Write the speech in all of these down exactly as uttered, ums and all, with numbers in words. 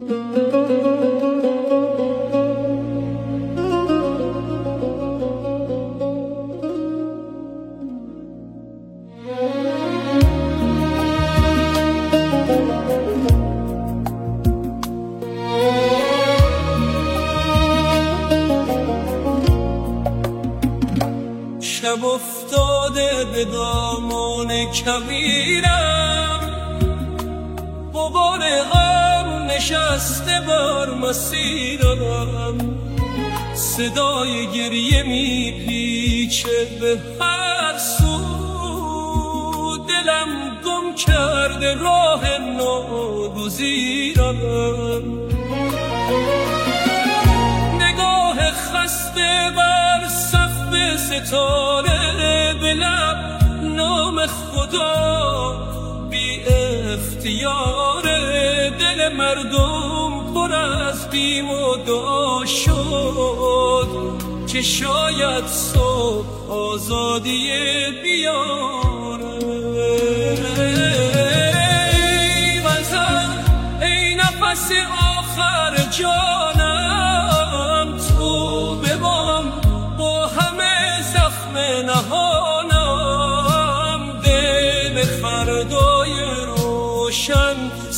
شب افتاده به دامان کویرم، غبار غم نشسته بر مسیرم، صدای گریه میپیچه به هر سو، دلم گم کرده راه ناگزیرم، نگاه خسته بر سقف ستاره به لب، نام خدا بی اختیار، دل مردم پر از بیم و دعا شد که شاید صبح آزادی بیاره. ای وطن، ای نفس آخر جانم، تو بمان با همه زخم نهانم، دل فردای روشن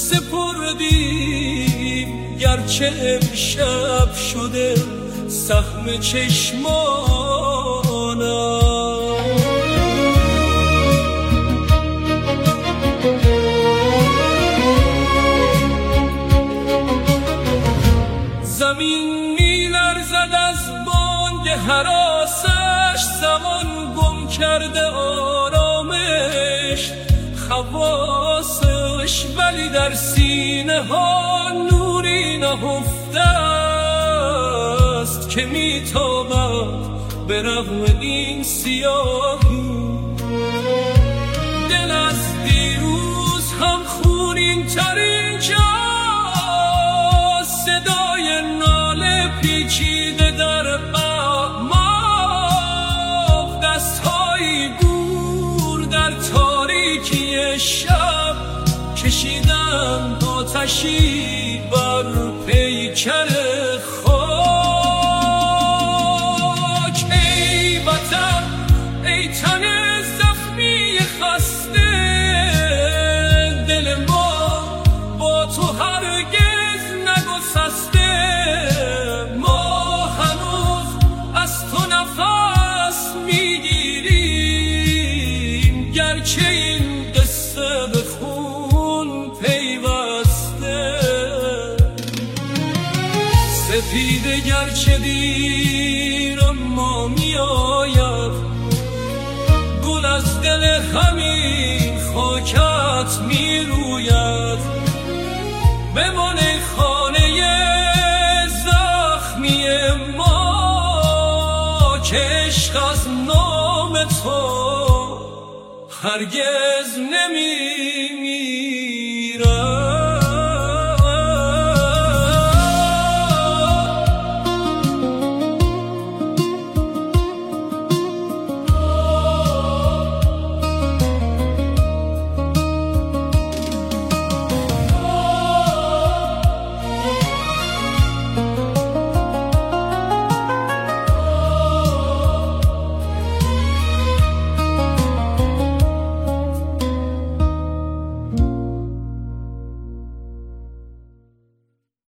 سپردیم، گرچه امشب شده سهم چشمانم. زمین میلرزد از بانگ هراسش، زمان گم کرده آرامش خواصش، ولی در سینه ها نوری نهفته است که میتابد به رغم این سیاهی. دل از دیروز هم خونین تر اینجاست، صدای ناله پیچیده در اعماق، دستهایی دور در تاریکی شب کشیدن آتشی بر پیکر خاک. ای وطن، ای تن زخمی خسته، دل ما با تو هرگز نگسسته، ما هنوز از تو نفس میگیریم، گرچه این قصه به خون پیوسته. سپیده گرچه دیر اما میآید، گل از دل همین خاکت میروید، بمان ای خانه زخمی ما که عشق از نام تو هرگز نمی